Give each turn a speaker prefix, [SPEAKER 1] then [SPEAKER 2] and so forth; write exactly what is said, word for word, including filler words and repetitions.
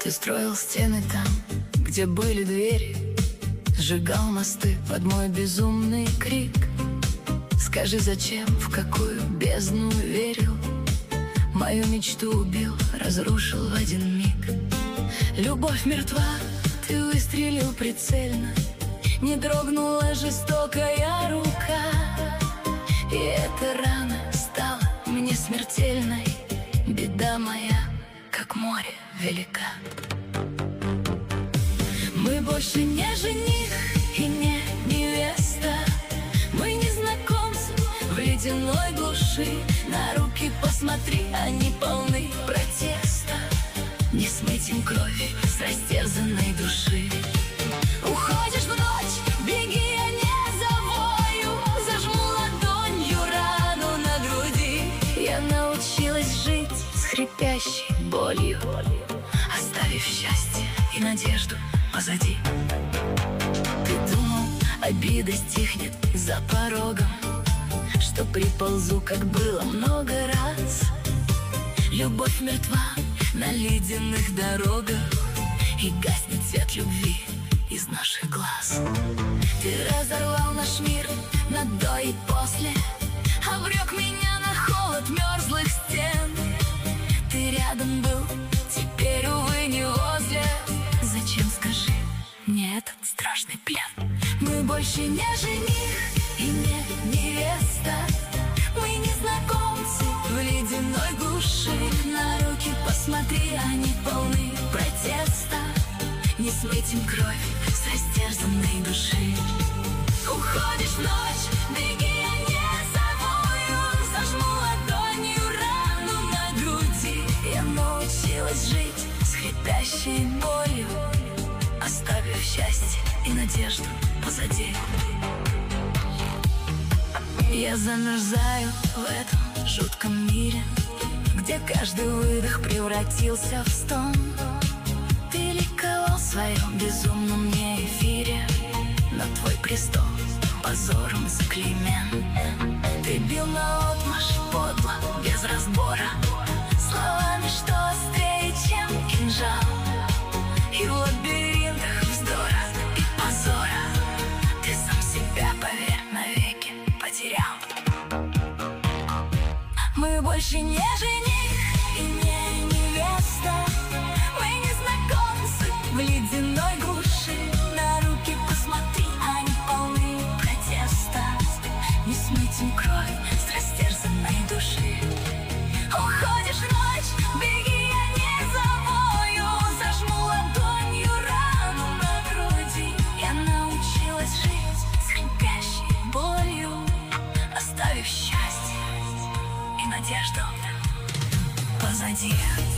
[SPEAKER 1] Ты строил стены там, где были двери, сжигал мосты под мой безумный крик. Скажи, зачем, в какую бездну верил? Мою мечту убил, разрушил в один миг. Любовь мертва, ты выстрелил прицельно, не дрогнула жестокая рука. И эта рана стала мне смертельной. Беда моя, как море, велика. Мы больше не жених и не невеста. Мы незнакомцы в ледяной глуши. На руки посмотри, они полны протеста. Не смыть им кровь с растерзанной души. Уходишь в ночь, беги, я не завою. Зажму ладонью рану на груди. Я научилась жить с хрипящей болью, оставив счастье и надежду позади. Ты думал, обида стихнет за порогом, что приползу, как было много раз. Любовь мертва на ледяных дорогах, и гаснет свет любви из наших глаз. Ты разорвал наш мир на до и после, обрек меня на холод мерзлых стен. Ты рядом был, теперь, увы, не возле. Зачем, скажи, мне этот страшный плен? Мы больше не жених и не невеста. Мы незнакомцы в ледяной глуши. На руки посмотри, они полны протеста. Не смыть им кровь с растерзанной души. Уходишь в ночь, беги, я не завою. Зажму ладонью рану на груди. Я научилась жить с хрипящей болью, оставив счастье и надежду позади. Я замерзаю в этом жутком мире, где каждый выдох превратился в стон. Ты ликовал в своем безумном мне эфире, но твой престол позором заклеймен. Ты бил наотмашь подло, без разбора, словами, что острее, чем кинжал. И в лабиринтах вздора и позора ты сам себя, поверь, навеки потерял. Мы больше не жених и не невеста. Мы незнакомцы в ледяной глуши. На руки посмотри, они полны протеста. Не смыть им кровь с растерзанной души. Уходишь в ночь, беги, я не завою. Зажму ладонью рану на груди. Я научилась жить с хрипящей болью, оставив счастье и надежду позади.